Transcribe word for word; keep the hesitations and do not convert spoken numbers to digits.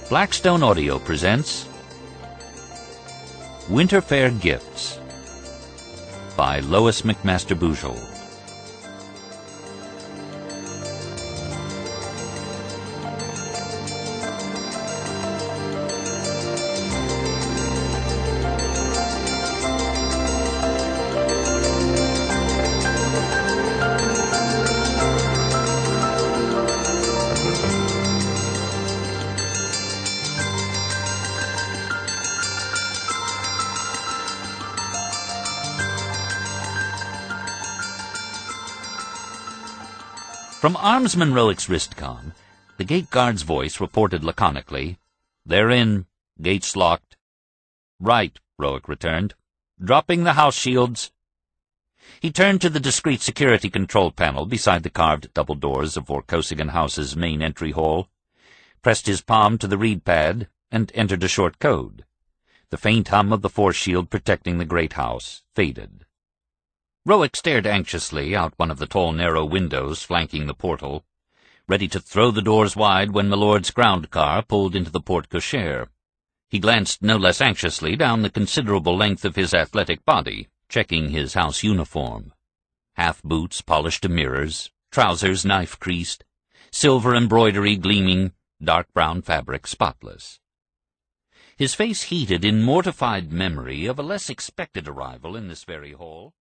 Blackstone Audio presents Winter Fair Gifts by Lois McMaster Bujold. From Armsman Roick's wristcom, the gate guard's voice reported laconically, "They're in. Gates locked." "Right," Roick returned. "Dropping the house shields." He turned to the discreet security control panel beside the carved double doors of Vorkosigan House's main entry hall, pressed his palm to the read pad, and entered a short code. The faint hum of the force shield protecting the great house faded. Roick stared anxiously out one of the tall, narrow windows flanking the portal, ready to throw the doors wide when Milord's ground car pulled into the porte cochere. He glanced no less anxiously down the considerable length of his athletic body, checking his house uniform. Half boots polished to mirrors, trousers knife-creased, silver embroidery gleaming, dark brown fabric spotless. His face heated in mortified memory of a less expected arrival in this very hall.